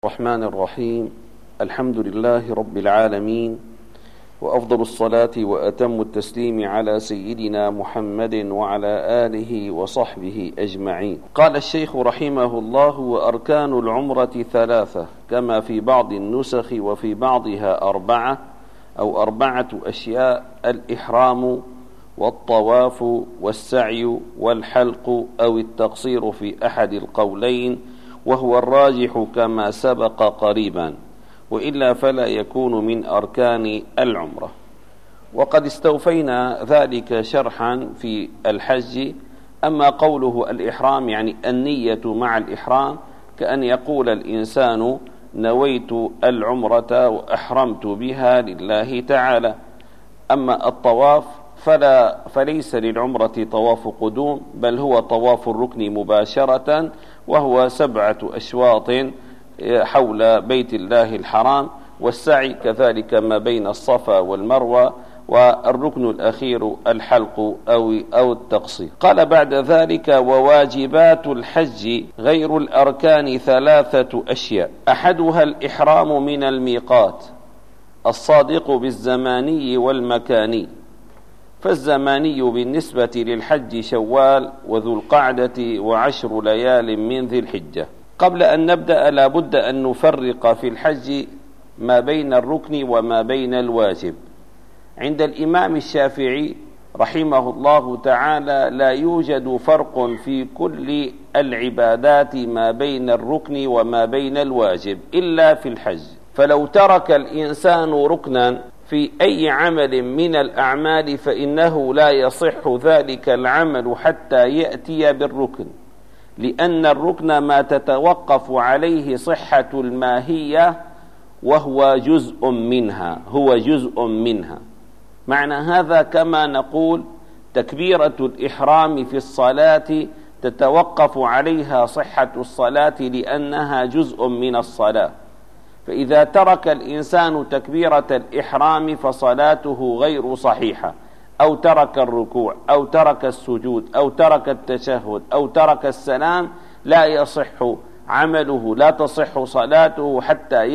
الرحمن الرحيم. الحمد لله رب العالمين، وأفضل الصلاة وأتم التسليم على سيدنا محمد وعلى آله وصحبه أجمعين. قال الشيخ رحمه الله: وأركان العمرة ثلاثة، كما في بعض النسخ وفي بعضها أربعة أو 4 أشياء: الإحرام والطواف والسعي والحلق أو التقصير في أحد القولين، وهو الراجح كما سبق قريبا، وإلا فلا يكون من أركان العمرة. وقد استوفينا ذلك شرحا في الحج. أما قوله الإحرام يعني النية مع الإحرام، كأن يقول الإنسان: نويت العمرة وأحرمت بها لله تعالى. أما الطواف فليس للعمرة طواف قدوم، بل هو طواف الركن مباشرة، وهو 7 أشواط حول بيت الله الحرام، والسعي كذلك ما بين الصفا والمروة، والركن الأخير الحلق أو التقصير. قال بعد ذلك: وواجبات الحج غير الأركان 3 أشياء: أحدها الإحرام من الميقات الصادق بالزماني والمكاني. فالزماني بالنسبة للحج شوال وذو القعدة و10 ليال من ذي الحجة. قبل أن نبدأ لا بد أن نفرق في الحج ما بين الركن وما بين الواجب. عند الإمام الشافعي رحمه الله تعالى لا يوجد فرق في كل العبادات ما بين الركن وما بين الواجب إلا في الحج. فلو ترك الإنسان ركنا في أي عمل من الأعمال فإنه لا يصح ذلك العمل حتى يأتي بالركن، لأن الركن ما تتوقف عليه صحة الماهية، وهو جزء منها. معنى هذا كما نقول تكبيرة الإحرام في الصلاة تتوقف عليها صحة الصلاة لأنها جزء من الصلاة. فإذا ترك الإنسان تكبيرة الإحرام فصلاته غير صحيحة، أو ترك الركوع أو ترك السجود أو ترك التشهد أو ترك السلام، لا يصح عمله، لا تصح صلاته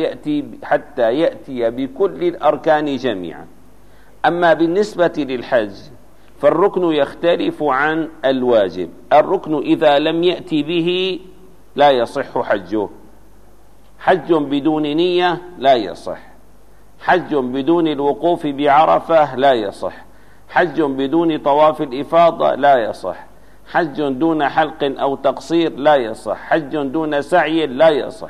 حتى يأتي بكل الأركان جميعا. أما بالنسبة للحج فالركن يختلف عن الواجب. الركن إذا لم يأتي به لا يصح حجه. حج بدون نية لا يصح، حج بدون الوقوف بعرفة لا يصح، حج بدون طواف الإفاضة لا يصح، حج دون حلق أو تقصير لا يصح، حج دون سعي لا يصح.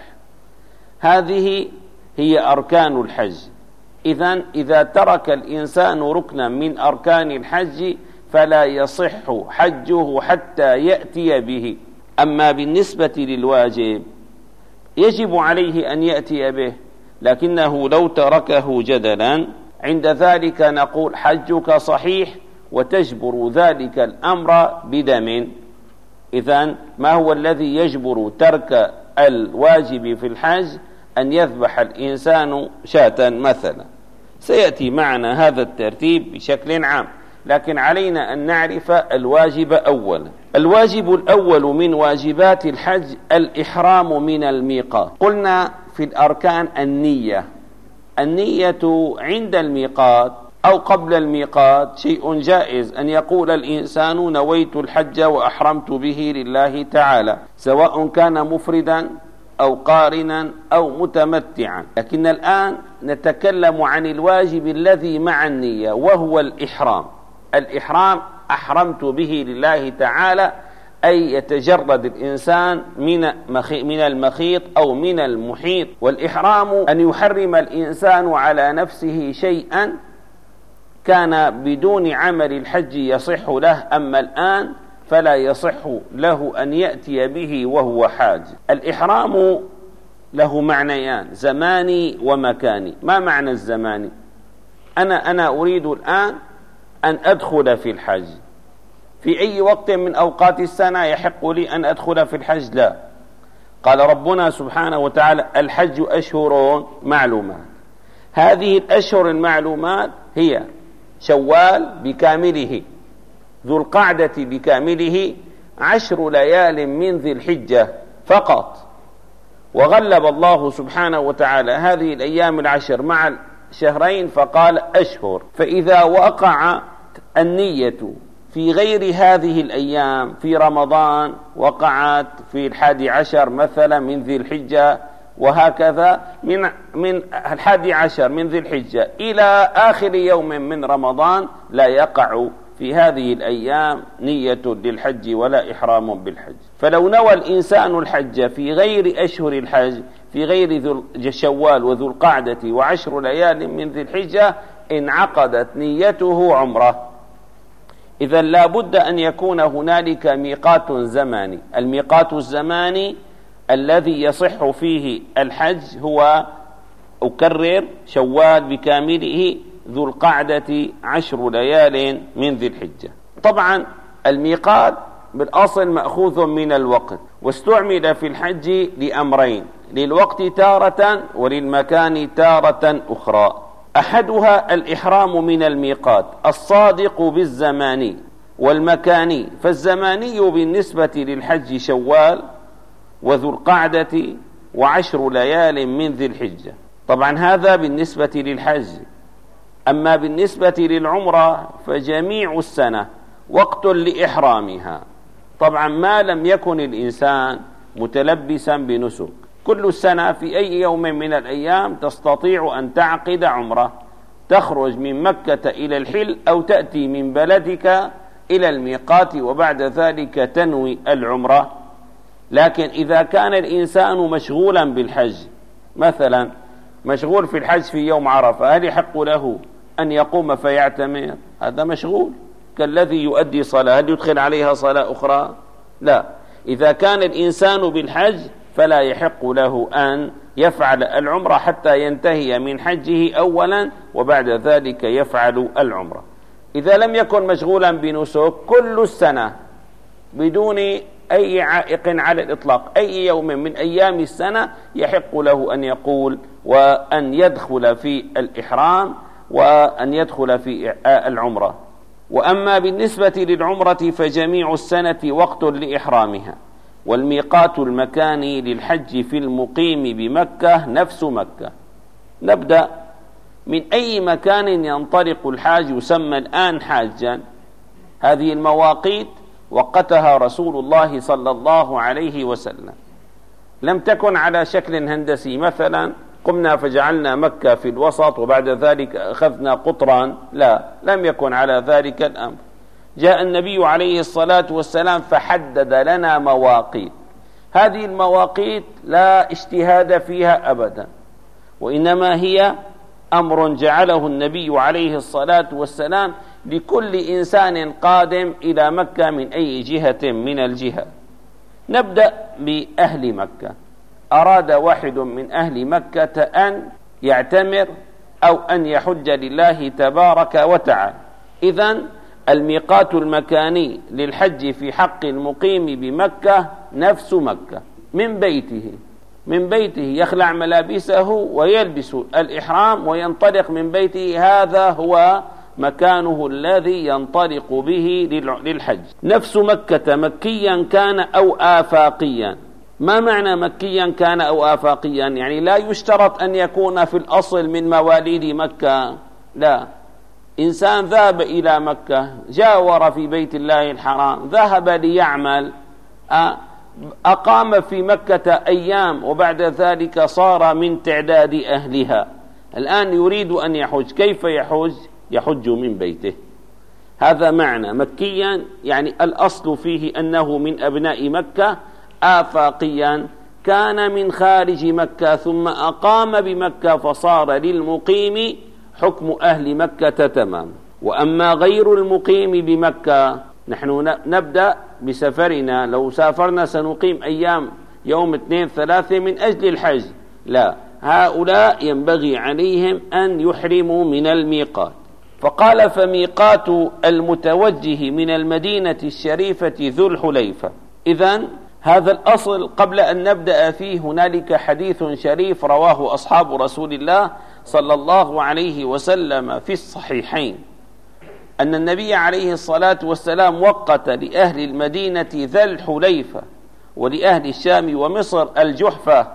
هذه هي أركان الحج. إذا ترك الإنسان ركنا من أركان الحج فلا يصح حجه حتى يأتي به. أما بالنسبة للواجب يجب عليه أن يأتي به، لكنه لو تركه جدلا عند ذلك نقول: حجك صحيح وتجبر ذلك الأمر بدم. إذن ما هو الذي يجبر ترك الواجب في الحج؟ أن يذبح الإنسان شاة مثلا. سيأتي معنا هذا الترتيب بشكل عام، لكن علينا أن نعرف الواجب أولا. الواجب الأول من واجبات الحج الإحرام من الميقات. قلنا في الأركان النية عند الميقات أو قبل الميقات شيء جائز، أن يقول الإنسان: نويت الحج وأحرمت به لله تعالى، سواء كان مفردا أو قارنا أو متمتعا. لكن الآن نتكلم عن الواجب الذي مع النية، وهو الإحرام أحرمت به لله تعالى، أي يتجرد الإنسان من المخيط أو من المحيط. والإحرام أن يحرم الإنسان على نفسه شيئا كان بدون عمل الحج يصح له، أما الآن فلا يصح له أن يأتي به وهو حاج. الإحرام له معنيان: زماني ومكاني. ما معنى الزماني؟ أنا أريد الآن أن أدخل في الحج. في أي وقت من أوقات السنة يحق لي أن أدخل في الحج؟ لا. قال ربنا سبحانه وتعالى: الحج أشهر معلومات. هذه الأشهر المعلومات هي شوال بكامله، ذو القعدة بكامله، 10 ليال من ذي الحجة فقط. وغلب الله سبحانه وتعالى هذه الأيام العشر مع الشهرين فقال أشهر. فإذا وقع النية في غير هذه الأيام، في رمضان وقعت في 11 مثلا من ذي الحجة، وهكذا من 11 من ذي الحجة إلى آخر يوم من رمضان، لا يقع في هذه الأيام نية للحج ولا إحرام بالحج. فلو نوى الإنسان الحج في غير أشهر الحج، في غير ذو شوال وذو القعدة و10 ليال من ذي الحجة، انعقدت نيته عمره. إذا لا بد أن يكون هنالك ميقات زماني. الميقات الزماني الذي يصح فيه الحج هو، أكرر، شوال بكامله، ذو القعدة 10 ليال من ذي الحجة. طبعا الميقات بالأصل مأخوذ من الوقت، واستعمل في الحج لأمرين: للوقت تارة وللمكان تارة أخرى. أحدها الإحرام من الميقات الصادق بالزماني والمكاني. فالزماني بالنسبة للحج شوال وذو القعدة و10 ليال من ذي الحجة. طبعا هذا بالنسبة للحج. أما بالنسبة للعمرة فجميع السنة وقت لإحرامها، طبعا ما لم يكن الإنسان متلبسا بنسك. كل السنة في أي يوم من الأيام تستطيع أن تعقد عمرة، تخرج من مكة إلى الحل أو تأتي من بلدك إلى الميقات وبعد ذلك تنوي العمرة. لكن إذا كان الإنسان مشغولا بالحج، مثلا مشغول في الحج في يوم عرفة، هل يحق له أن يقوم فيعتمر؟ هذا مشغول كالذي يؤدي صلاة، هل يدخل عليها صلاة أخرى؟ لا. إذا كان الإنسان بالحج فلا يحق له أن يفعل العمرة حتى ينتهي من حجه أولا وبعد ذلك يفعل العمرة. إذا لم يكن مشغولا بنسك كل السنة بدون أي عائق على الإطلاق، أي يوم من أيام السنة يحق له أن يقول وأن يدخل في الإحرام وأن يدخل في العمرة. وأما بالنسبة للعمرة فجميع السنة وقت لإحرامها. والميقات المكاني للحج في المقيم بمكة نفس مكة. نبدأ من أي مكان ينطلق الحاج يسمى الآن حاجا. هذه المواقيت وقتها رسول الله صلى الله عليه وسلم، لم تكن على شكل هندسي، مثلا قمنا فجعلنا مكة في الوسط وبعد ذلك أخذنا قطرا، لا، لم يكن على ذلك الأمر. جاء النبي عليه الصلاة والسلام فحدد لنا مواقيت. هذه المواقيت لا اجتهاد فيها أبدا، وإنما هي أمر جعله النبي عليه الصلاة والسلام لكل إنسان قادم إلى مكة من أي جهة من الجهات. نبدأ بأهل مكة. أراد واحد من أهل مكة أن يعتمر أو أن يحج لله تبارك وتعالى، إذن الميقات المكاني للحج في حق المقيم بمكة نفس مكة. من بيته يخلع ملابسه ويلبس الإحرام وينطلق من بيته، هذا هو مكانه الذي ينطلق به للحج. نفس مكة مكيا كان أو آفاقيا. ما معنى مكيا كان أو آفاقيا؟ يعني لا يشترط أن يكون في الأصل من مواليد مكة، لا. إنسان ذهب إلى مكة، جاور في بيت الله الحرام، ذهب ليعمل، أقام في مكة أيام وبعد ذلك صار من تعداد أهلها، الآن يريد أن يحج. كيف يحج؟ يحج من بيته. هذا معنى مكيا، يعني الأصل فيه أنه من أبناء مكة. آفاقيا كان من خارج مكة ثم أقام بمكة فصار للمقيم حكم أهل مكة تمام. وأما غير المقيم بمكة، نحن نبدأ بسفرنا، لو سافرنا سنقيم أيام يوم 2-3 من أجل الحج، لا، هؤلاء ينبغي عليهم أن يحرموا من الميقات. فقال فميقات المتوجه من المدينة الشريفة ذو الحليفة. إذن هذا الأصل قبل أن نبدأ فيه هنالك حديث شريف رواه أصحاب رسول الله صلى الله عليه وسلم في الصحيحين، أن النبي عليه الصلاة والسلام وقت لأهل المدينة ذا الحليفة ولأهل الشام ومصر الجحفة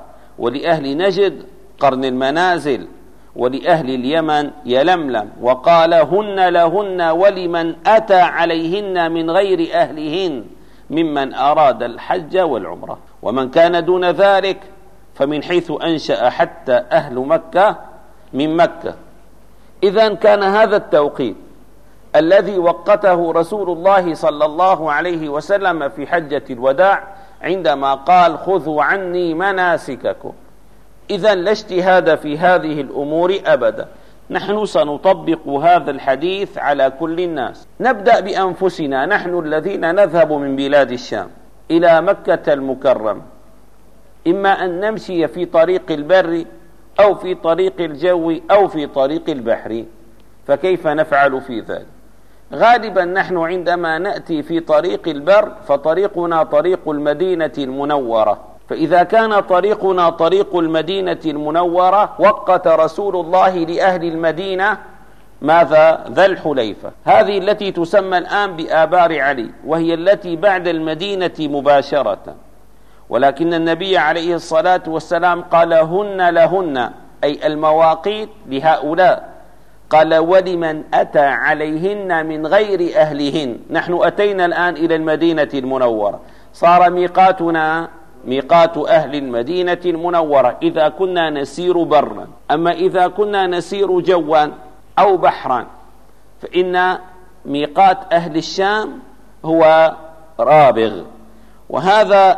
ولأهل نجد قرن المنازل، ولأهل اليمن يلملم، وقال هن لهن ولمن أتى عليهن من غير أهلهن ممن أراد الحج والعمرة. ومن كان دون ذلك فمن حيث أنشأ حتى أهل مكة من مكة. إذن كان هذا التوقيت الذي وقته رسول الله صلى الله عليه وسلم في حجة الوداع عندما قال خذوا عني مناسككم. إذن لا اجتهاد في هذه الأمور أبدا. نحن سنطبق هذا الحديث على كل الناس. نبدأ بأنفسنا، نحن الذين نذهب من بلاد الشام إلى مكة المكرمة، إما أن نمشي في طريق البر أو في طريق الجو أو في طريق البحر، فكيف نفعل في ذلك؟ غالبا نحن عندما نأتي في طريق البر فطريقنا طريق المدينة المنورة، فإذا كان طريقنا طريق المدينة المنورة وقت رسول الله لأهل المدينة ماذا؟ ذا الحليفة، هذه التي تسمى الآن بآبار علي، وهي التي بعد المدينة مباشرة. ولكن النبي عليه الصلاة والسلام قال هن لهن، أي المواقيت لهؤلاء. قال ولمن أتى عليهن من غير أهلهن. نحن أتينا الآن إلى المدينة المنورة، صار ميقاتنا ميقات أهل المدينة المنورة إذا كنا نسير برا. أما إذا كنا نسير جوا أو بحرا فإن ميقات أهل الشام هو رابغ، وهذا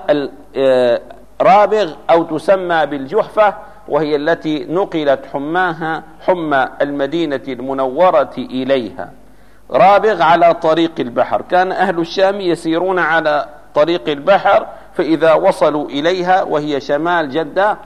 رابغ أو تسمى بالجحفة، وهي التي نقلت حماها حمى المدينة المنورة إليها. رابغ على طريق البحر، كان أهل الشام يسيرون على طريق البحر، فإذا وصلوا إليها وهي شمال جدة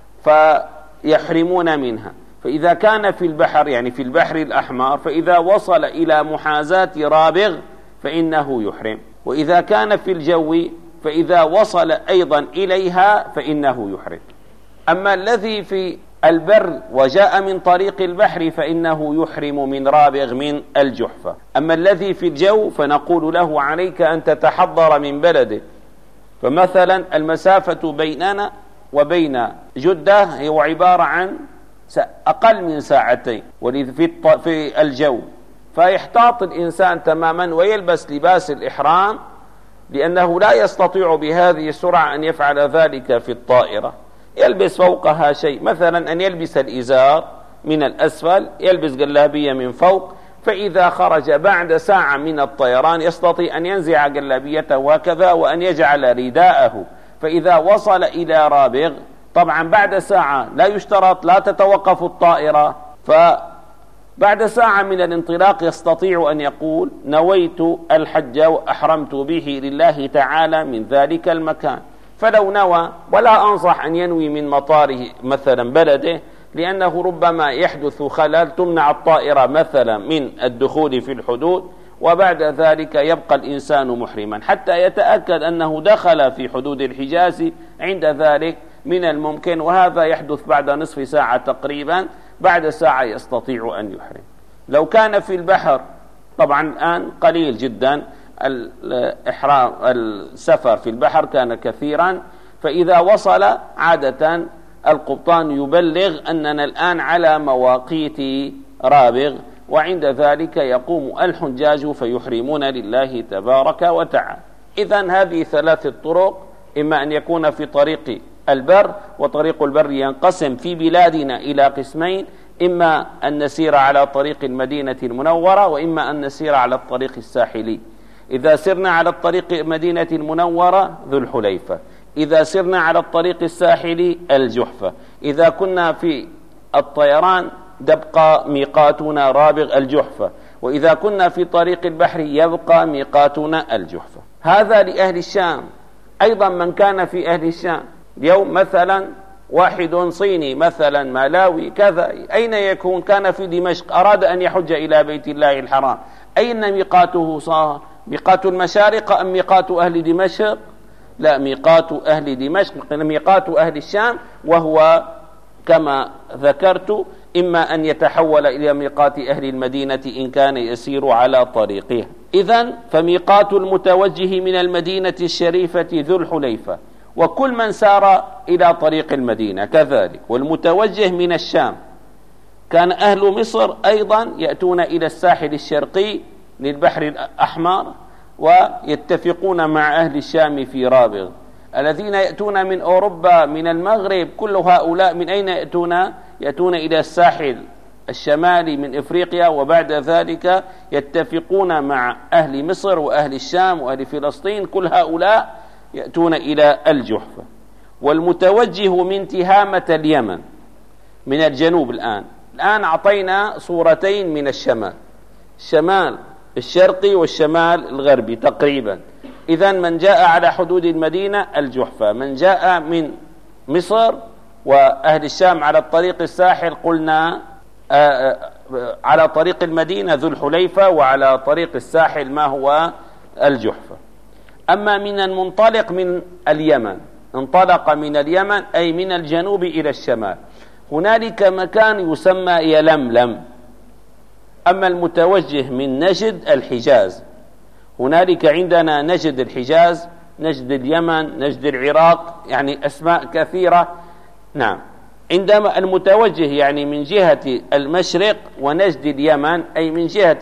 فيحرمون منها. فإذا كان في البحر يعني في البحر الأحمر فإذا وصل إلى محاذاة رابغ فإنه يحرم، وإذا كان في الجو فإذا وصل أيضا إليها فإنه يحرم. أما الذي في البر وجاء من طريق البحر فإنه يحرم من رابغ من الجحفة. أما الذي في الجو فنقول له عليك أن تتحضر من بلده. فمثلا المسافة بيننا وبين جدة هي عبارة عن أقل من ساعتين في الجو، فيحتاط الإنسان تماما ويلبس لباس الإحرام، لأنه لا يستطيع بهذه السرعة أن يفعل ذلك في الطائرة. يلبس فوقها شيء، مثلا أن يلبس الإزار من الأسفل، يلبس جلابية من فوق، فإذا خرج بعد ساعة من الطيران يستطيع أن ينزع جلابيته هكذا وأن يجعل رداءه. فإذا وصل إلى رابغ طبعا بعد ساعة لا يشترط لا تتوقف الطائرة، فبعد ساعة من الانطلاق يستطيع أن يقول نويت الحج وأحرمت به لله تعالى من ذلك المكان. فلو نوى، ولا أنصح أن ينوي من مطاره مثلا بلده، لأنه ربما يحدث خلل تمنع الطائرة مثلا من الدخول في الحدود، وبعد ذلك يبقى الإنسان محرما حتى يتأكد أنه دخل في حدود الحجاز. عند ذلك من الممكن، وهذا يحدث بعد نصف ساعة تقريبا، بعد ساعة يستطيع أن يحرم. لو كان في البحر طبعا الآن قليل جدا الإحرام، السفر في البحر كان كثيرا، فإذا وصل عادة القبطان يبلغ أننا الآن على مواقيت رابغ، وعند ذلك يقوم الحجاج فيحرمون لله تبارك وتعالى. إذن هذه ثلاث طرق، إما أن يكون في طريق البر، وطريق البر ينقسم في بلادنا إلى قسمين، إما أن نسير على طريق المدينة المنورة، وإما أن نسير على الطريق الساحلي. إذا سرنا على الطريق المدينة المنورة ذو الحليفة، إذا سرنا على الطريق الساحلي الجحفة، إذا كنا في الطيران يبقى ميقاتنا رابغ الجحفة، وإذا كنا في طريق البحر يبقى ميقاتنا الجحفة. هذا لأهل الشام. أيضا من كان في أهل الشام اليوم مثلا واحد صيني مثلا مالاوي كذا، أين يكون؟ كان في دمشق، أراد أن يحج إلى بيت الله الحرام، أين ميقاته صار؟ ميقات المشارق أم ميقات أهل دمشق؟ لا، ميقات أهل دمشق، ميقات أهل الشام، وهو كما ذكرت إما أن يتحول إلى ميقات أهل المدينة إن كان يسير على طريقها. إذن فميقات المتوجه من المدينة الشريفة ذو الحليفة، وكل من سار إلى طريق المدينة كذلك. والمتوجه من الشام، كان أهل مصر أيضا يأتون إلى الساحل الشرقي للبحر الأحمر ويتفقون مع أهل الشام في رابغ. الذين يأتون من أوروبا من المغرب كل هؤلاء من أين يأتون؟ يأتون إلى الساحل الشمالي من إفريقيا، وبعد ذلك يتفقون مع أهل مصر وأهل الشام وأهل فلسطين، كل هؤلاء يأتون إلى الجحفة. والمتوجه من تهامة اليمن من الجنوب، الآن أعطينا صورتين من الشمال الشرقي والشمال الغربي تقريبا. إذن من جاء على حدود المدينة الجحفة، من جاء من مصر وأهل الشام على الطريق الساحل قلنا على طريق المدينة ذو الحليفة، وعلى طريق الساحل ما هو الجحفة. أما من المنطلق من اليمن، انطلق من اليمن أي من الجنوب إلى الشمال، هنالك مكان يسمى يلملم. أما المتوجه من نجد الحجاز، هنالك عندنا نجد الحجاز، نجد اليمن، نجد العراق، يعني أسماء كثيرة. نعم، عندما المتوجه يعني من جهة المشرق، ونجد اليمن أي من جهة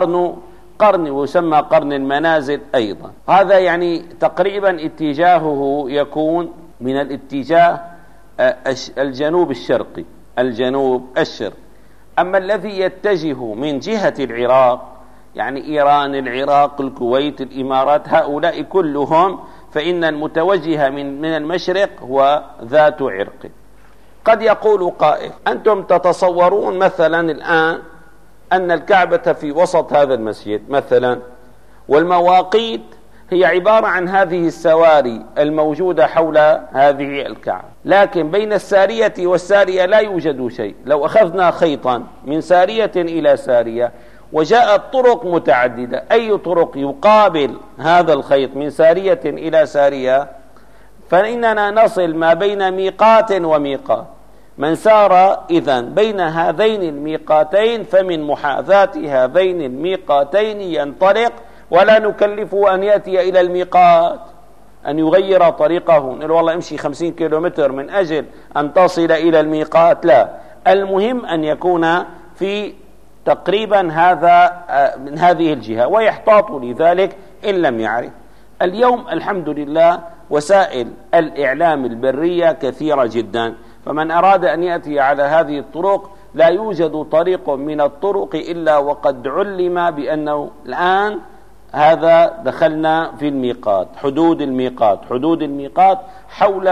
قرن ويسمى قرن المنازل أيضا. هذا يعني تقريبا اتجاهه يكون من الاتجاه الجنوب الشرقي، الجنوب الشرقي. أما الذي يتجه من جهة العراق يعني إيران، العراق، الكويت، الإمارات، هؤلاء كلهم، فإن المتوجه من المشرق هو ذات عرق. قد يقول قائل: أنتم تتصورون مثلا الآن أن الكعبة في وسط هذا المسجد مثلا، والمواقيت هي عبارة عن هذه السواري الموجودة حول هذه الكعبة، لكن بين السارية والسارية لا يوجد شيء. لو أخذنا خيطا من سارية إلى سارية وجاءت طرق متعددة، أي طرق يقابل هذا الخيط من سارية إلى سارية، فإننا نصل ما بين ميقات وميقات. من سار إذن بين هذين الميقاتين فمن محاذاة هذين الميقاتين ينطلق، ولا نكلفه أن يأتي إلى الميقات أن يغير طريقه، نقول والله امشي 50 كيلومتر من أجل أن تصل إلى الميقات، لا. المهم أن يكون في تقريبا هذا من هذه الجهة، ويحتاط لذلك إن لم يعرف. اليوم الحمد لله وسائل الإعلام البرية كثيرة جدا، فمن أراد أن يأتي على هذه الطرق لا يوجد طريق من الطرق إلا وقد علم بأنه الآن هذا دخلنا في الميقات، حدود الميقات حول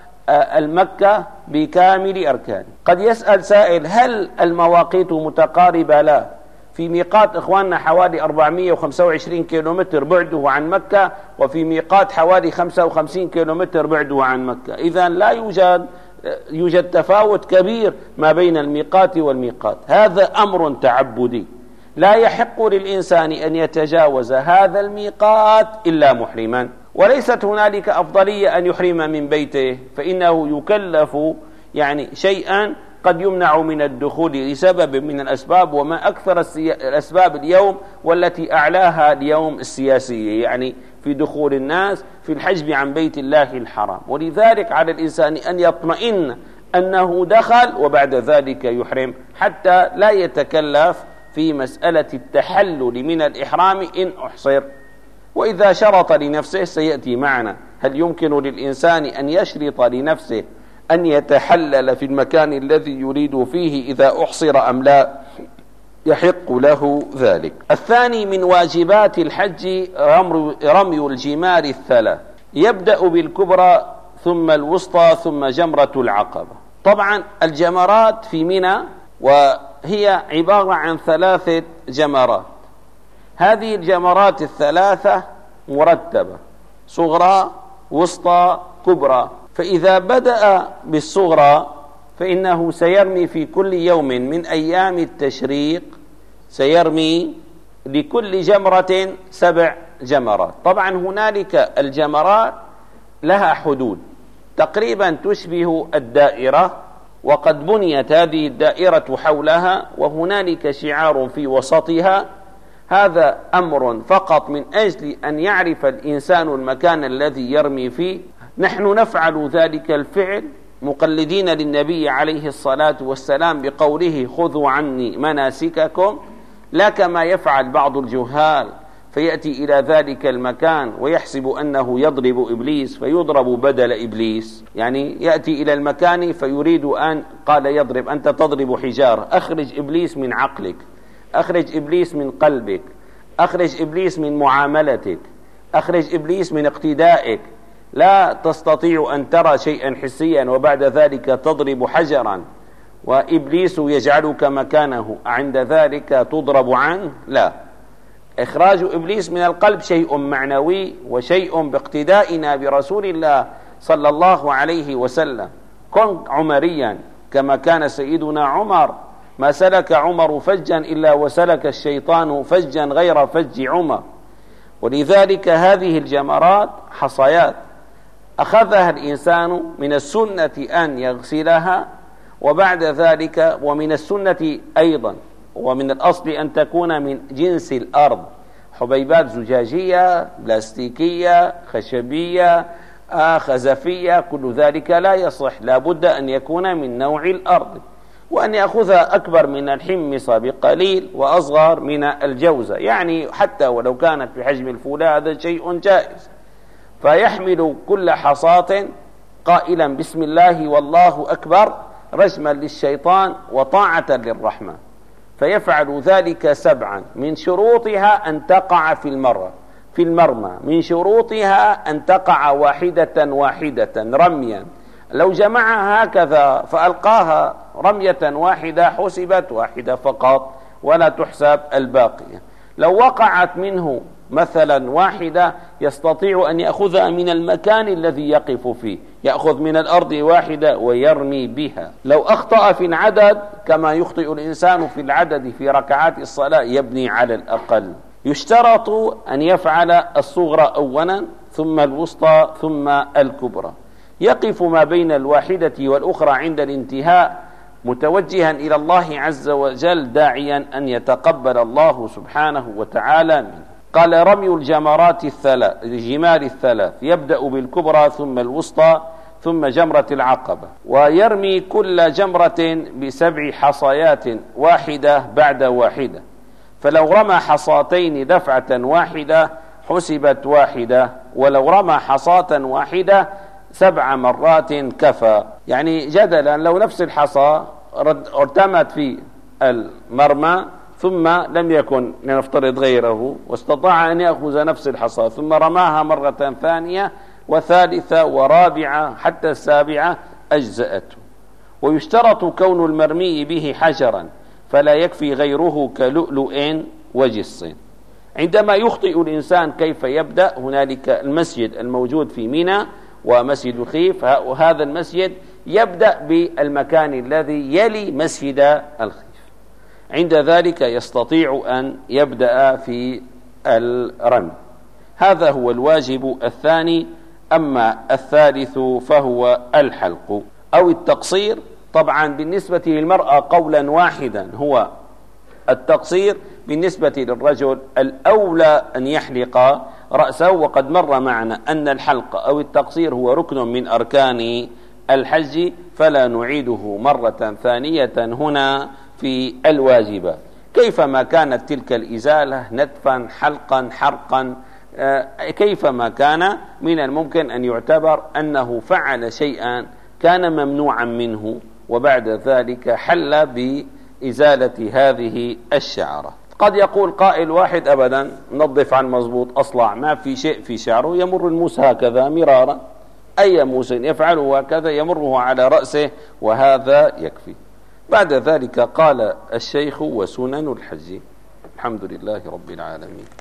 المكة بكامل أركانه. قد يسأل سائل: هل المواقيت متقاربة؟ لا. في ميقات إخواننا حوالي 425 كيلومتر بعده عن مكة، وفي ميقات حوالي 55 كيلومتر بعده عن مكة. إذن لا يوجد تفاوت كبير ما بين الميقات والميقات. هذا أمر تعبدي، لا يحق للإنسان أن يتجاوز هذا الميقات إلا محرما، وليست هنالك أفضلية أن يحرم من بيته، فإنه يكلف يعني شيئا قد يمنع من الدخول لسبب من الأسباب، وما أكثر الأسباب اليوم والتي أعلاها اليوم السياسية، يعني في دخول الناس في الحجب عن بيت الله الحرام. ولذلك على الإنسان أن يطمئن أنه دخل وبعد ذلك يحرم، حتى لا يتكلف في مسألة التحلل من الإحرام إن أحصر. وإذا شرط لنفسه سيأتي معنا، هل يمكن للإنسان أن يشرط لنفسه أن يتحلل في المكان الذي يريد فيه إذا أحصر أم لا؟ يحق له ذلك. الثاني من واجبات الحج رمي الجمار الثلاث، يبدأ بالكبرى ثم الوسطى ثم جمرة العقبة. طبعا الجمرات في منى وهي عبارة عن 3 جمرات. هذه الجمرات الثلاثة مرتبة: صغرى، وسطى، كبرى. فإذا بدأ بالصغرى فإنه سيرمي في كل يوم من أيام التشريق، سيرمي لكل جمرة 7 جمرات. طبعا هنالك الجمرات لها حدود تقريبا تشبه الدائرة، وقد بنيت هذه الدائرة حولها، وهنالك شعار في وسطها. هذا أمر فقط من أجل أن يعرف الإنسان المكان الذي يرمي فيه. نحن نفعل ذلك الفعل مقلدين للنبي عليه الصلاة والسلام بقوله خذوا عني مناسككم، لا كما يفعل بعض الجهال فيأتي إلى ذلك المكان ويحسب أنه يضرب إبليس فيضرب بدل إبليس. يعني يأتي إلى المكان فيريد أن قال يضرب، أنت تضرب حجارة، أخرج إبليس من عقلك، أخرج إبليس من قلبك، أخرج إبليس من معاملتك، أخرج إبليس من اقتدائك. لا تستطيع أن ترى شيئا حسيا وبعد ذلك تضرب حجرا وإبليس يجعلك مكانه، عند ذلك تضرب عنه؟ لا. إخراج إبليس من القلب شيء معنوي وشيء باقتدائنا برسول الله صلى الله عليه وسلم. كن عمريا كما كان سيدنا عمر، ما سلك عمر فجا إلا وسلك الشيطان فجا غير فج عمر. ولذلك هذه الجمرات حصيات أخذها الإنسان من السنة أن يغسلها، وبعد ذلك ومن السنة أيضا ومن الأصل أن تكون من جنس الأرض، حبيبات زجاجية، بلاستيكية، خشبية، خزفية، كل ذلك لا يصح، لا بد أن يكون من نوع الأرض، وأن يأخذها أكبر من الحمصة بقليل وأصغر من الجوزة، يعني حتى ولو كانت بحجم الفولاذ هذا شيء جائز. فيحمل كل حصاة قائلا بسم الله والله أكبر رجما للشيطان وطاعة للرحمن، فيفعل ذلك 7. من شروطها أن تقع في المرمى، من شروطها أن تقع واحدة واحدة رميا. لو جمعها هكذا فألقاها رمية واحدة حسبت واحدة فقط ولا تحسب الباقية. لو وقعت منه مثلا واحدة يستطيع أن يأخذها من المكان الذي يقف فيه، يأخذ من الأرض واحدة ويرمي بها. لو أخطأ في العدد كما يخطئ الإنسان في العدد في ركعات الصلاة يبني على الأقل. يشترط أن يفعل الصغرى أولا ثم الوسطى ثم الكبرى، يقف ما بين الواحدة والأخرى عند الانتهاء متوجها إلى الله عز وجل داعيا أن يتقبل الله سبحانه وتعالى منه. قال رمي الجمار الثلاث يبدأ بالكبرى ثم الوسطى ثم جمرة العقبة، ويرمي كل جمرة ب7 حصيات واحدة بعد واحدة، فلو رمى حصاتين دفعة واحدة حسبت واحدة، ولو رمى حصاة واحدة 7 مرات كفى. يعني جدلا لو نفس الحصى ارتمت في المرمى ثم لم يكن لنفترض غيره واستطاع أن يأخذ نفس الحصى ثم رماها مرة ثانية وثالثة ورابعة حتى 7 أجزأته. ويشترط كون المرمي به حجرا فلا يكفي غيره كلؤلؤ وجص. عندما يخطئ الإنسان كيف يبدأ؟ هنالك المسجد الموجود في منى ومسجد الخيف، وهذا المسجد يبدأ بالمكان الذي يلي مسجد الخيف، عند ذلك يستطيع أن يبدأ في الرمي. هذا هو الواجب الثاني. أما الثالث فهو الحلق أو التقصير. طبعا بالنسبة للمرأة قولا واحدا هو التقصير، بالنسبة للرجل الأولى أن يحلق رأسه، وقد مر معنا أن الحلق أو التقصير هو ركن من أركان الحج، فلا نعيده مرة ثانية هنا في الواجبات. كيفما كانت تلك الإزالة نتفا حلقا حرقا كيفما كان، من الممكن أن يعتبر أنه فعل شيئا كان ممنوعا منه وبعد ذلك حل بإزالة هذه الشعرة. قد يقول قائل واحد أبدا نظف عن مضبوط أصلع ما في شيء في شعره، يمر الموس هكذا مرارا، أي موس يفعله هكذا يمره على رأسه وهذا يكفي. بعد ذلك قال الشيخ وسنن الحج. الحمد لله رب العالمين.